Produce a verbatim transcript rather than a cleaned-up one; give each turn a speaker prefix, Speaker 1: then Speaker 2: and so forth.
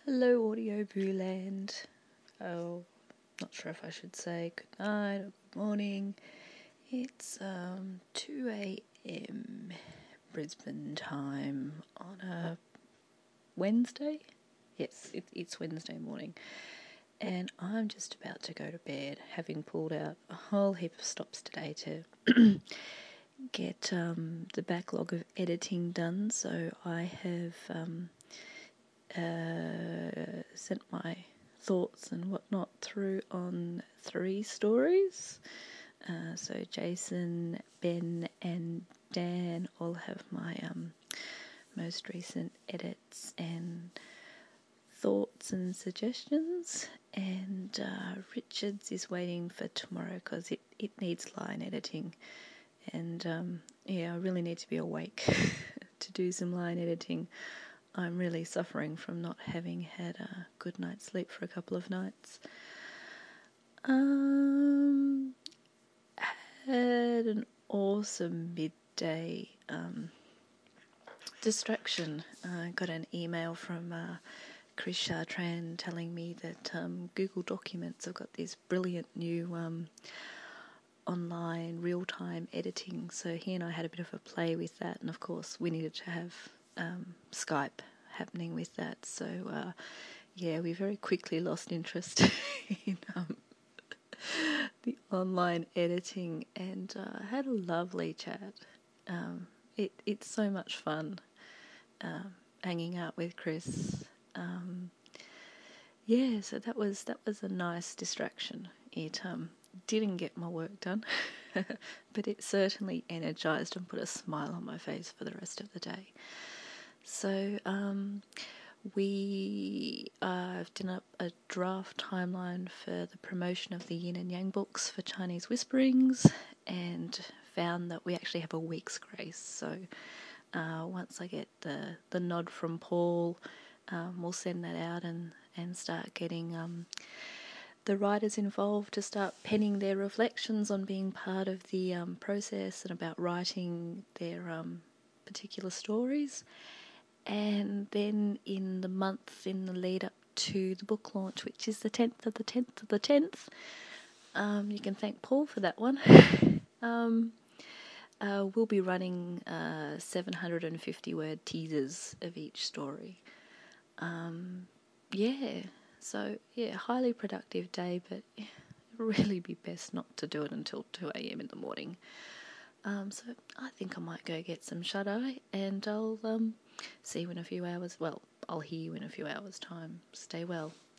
Speaker 1: Hello, Audio Booland. Oh, not sure if I should say good night or good morning. It's um two a.m. Brisbane time on a Wednesday. Yes, it, it's Wednesday morning, and I'm just about to go to bed, having pulled out a whole heap of stops today to get um, the backlog of editing done. So I have um, uh, sent my thoughts and whatnot through on three stories. Uh, so Jason, Ben, and Dan all have my um, most recent edits and thoughts and suggestions. And uh, Richard's is waiting for tomorrow because it, it needs line editing. And um, yeah, I really need to be awake to do some line editing. I'm really suffering from not having had a good night's sleep for a couple of nights. Um, had an awesome midday um, distraction. I uh, got an email from uh, Chris Chartrand telling me that um, Google Documents have got this brilliant new um, online real-time editing. So he and I had a bit of a play with that, and of course we needed to have um, Skype happening with that. So uh, yeah, we very quickly lost interest in um, the online editing, and uh, had a lovely chat. Um, it it's so much fun um, hanging out with Chris. Um, yeah, so that was that was a nice distraction. It um, didn't get my work done, but it certainly energised and put a smile on my face for the rest of the day. So um, we uh, have done up a draft timeline for the promotion of the Yin and Yang books for Chinese Whisperings, and found that we actually have a week's grace. So uh, once I get the, the nod from Paul, um, we'll send that out and, and start getting um, the writers involved to start penning their reflections on being part of the um, process and about writing their um, particular stories. And then in the month in the lead up to the book launch, which is the tenth of the tenth of the tenth, um, you can thank Paul for that one. um, uh, we'll be running uh, seven hundred fifty word teasers of each story. Um, yeah, so yeah, highly productive day, but it'd really be best not to do it until two a.m. in the morning. Um, so I think I might go get some shut-eye, and I'll um, see you in a few hours. Well, I'll hear you in a few hours' time. Stay well.